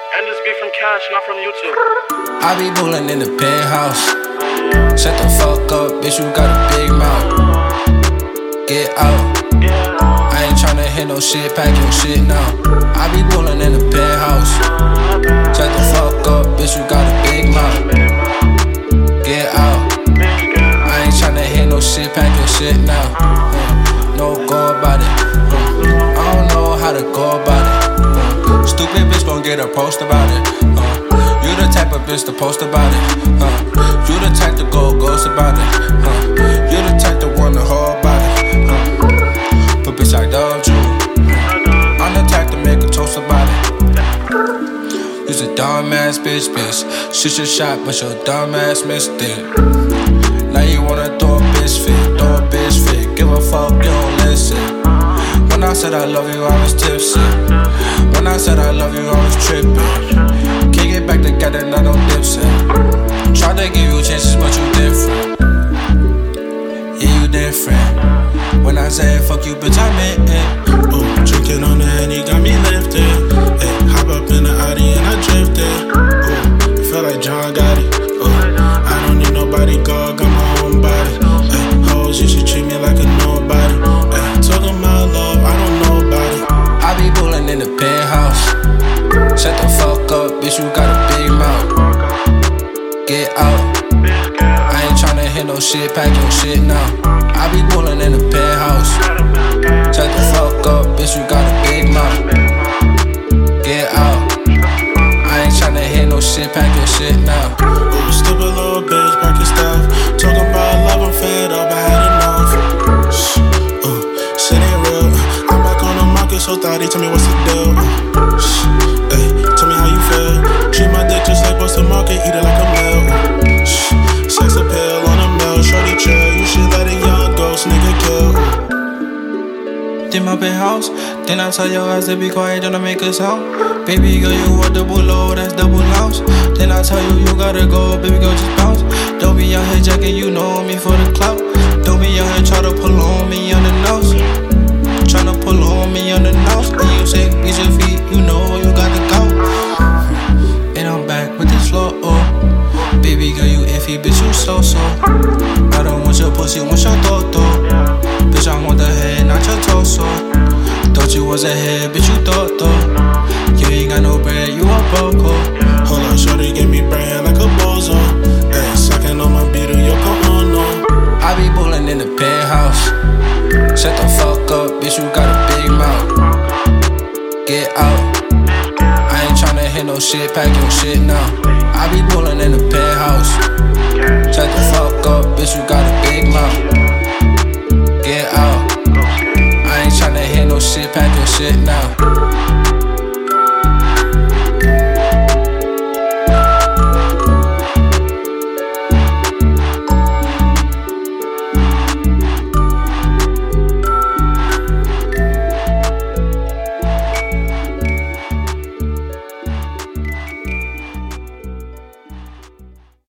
And this be from Cash, not from YouTube. I be bullin' in the penthouse. Shut the fuck up, bitch, you got a big mouth. Get out. I ain't tryna hear no shit, pack your shit now. I be bullin' in the penthouse. Shut the fuck up, bitch, you got a big mouth. Get out. I ain't tryna hear no shit, pack your shit now. No go about it. I don't know how to go about it. Stupid bitch gon' get a post about it. You the type of bitch to post about it. You the type to go ghost about it. You the type to wanna hold about it. But bitch, I loved you. I'm the type to make a toast about it. You's a dumb ass bitch. Shoot your shot, but your dumb ass missed it. Now you wanna throw a bitch fit, give a fuck, you don't listen. When I said I love you, I was tipsy. When I said I love you, I was tripping. Can't get back together, now don't dipset. Tried to give you chances, but you different. Yeah, you different. When I said fuck you, bitch, I meant it. Ooh, drinking on the Henny got me lifted. Ay, hop up in the Audi and I drifted. Ooh, I feel like John Gotti. Ooh, I don't need nobody, God, got my own body. Ay, hoes, you should treat me like a nobody. Ay, talking about love, I don't know about it. I be bullin' in the penthouse. Shut the fuck up, bitch, you got a big mouth. Get out. I ain't tryna hear no shit, pack your shit now. I be bullin' in the penthouse. Shut the fuck up, bitch, you got a big mouth. Get out. I ain't tryna hear no shit, pack your shit now. Ooh, stupid little bitch, pack your stuff. Talking about love, I'm fed up, I had enough. Ooh, shit ain't real. I'm back on the market, so thotty, tell me what's the deal. Ay, tell me how you feel. Treat my dick just like what's the market, eat it like a meal. Sex appeal on a mill, shorty chill. You should let a young ghost nigga kill. Did my penthouse, then I tell your ass to be quiet, don't make a sound. Baby girl, you want double low, that's double ounce. Then I tell you, you gotta go, baby girl, just bounce. Don't be out here jacking, you know me for the clout. Don't be out here try to pull on me on the nose. Tryna pull on me on the nose. And you say, beat your feet, you know you got the go. And I'm back with this flow, oh. Baby girl, you iffy, bitch, you so. I don't want your pussy, want your toto. Bitch, I want the head, not your torso. Thought you was a head, bitch, you thought though. You ain't got no bread, you a boko. Hold on, shorty gave me brain like a bozo. Ay, sucking on my beat, Yoko Ono. I be bullin' in the penthouse. Shut the fuck up, bitch, you got a big mouth. Get out. I ain't tryna hear no shit, pack your shit now. I be bullin' in the penthouse. Shut the fuck up.